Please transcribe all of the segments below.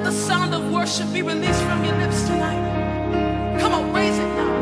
the sound of worship be released from your lips tonight. Come on, raise it now.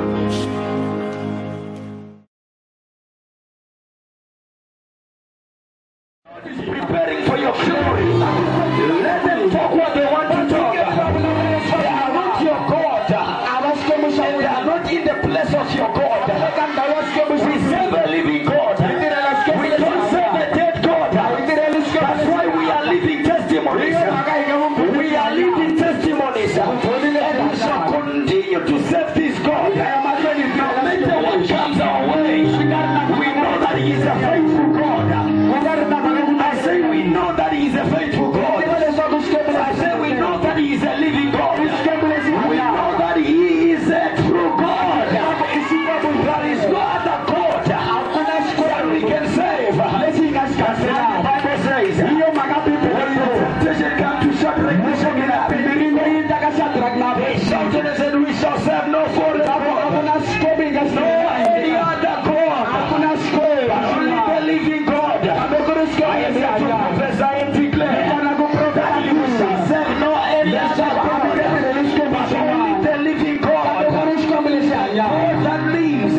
Preparing for your glory. Let them talk what they want to talk. They are not your God. They are not in the place of your God. We serve a living God. We don't serve a dead God. That's why we are living testimonies. We are living testimonies. And we shall continue to serve this God. No matter what comes our way, we know that He is a faithful God. I say we know that He is a faithful God. I say we know that He is a living God. We know that He is a true God. There is no other God that we can save. The Bible says, when the temptation comes to Shadrach, Meshach, and Abednego, they shouted and said, we shall serve no foreign God, no any other God, only the living God. I am here to prophesy and declare that you shall serve no any other God, but only the living God. God that lives,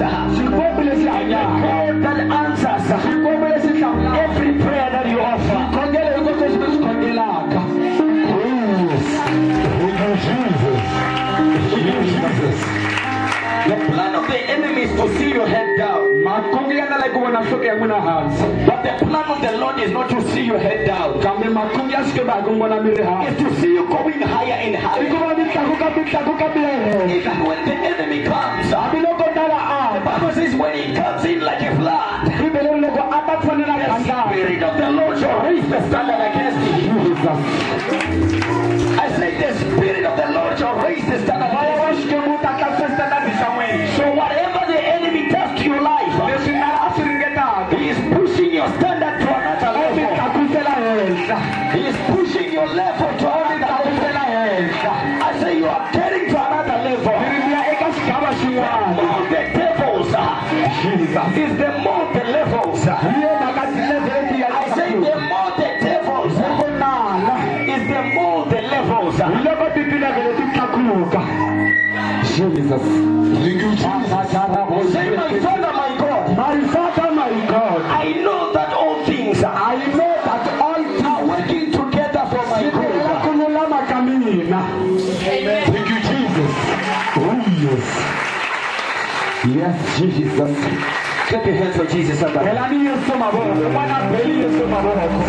God that answers every prayer that you offer. The plan of the enemy is to see your head down. But the plan of the Lord is not to see your head down. It's to see you going higher and higher. Even when the enemy comes, the Bible says when he comes in like a flood, the Spirit of the Lord shall raise the standard against you. I say the Spirit of the Lord shall raise the standard against you. So whatever the enemy does to your life, he is pushing your standard to another level. He is pushing your level to another level. I say you are getting to another level. More the devils is the more the levels. I say the more the devils is the more the levels. Jesus. Say, my Father, my God. My Father, my God. I know that all things are working together for my good. Amen. Thank you, Jesus. Oh, yes. Yes, Jesus. Clap your hands for Jesus.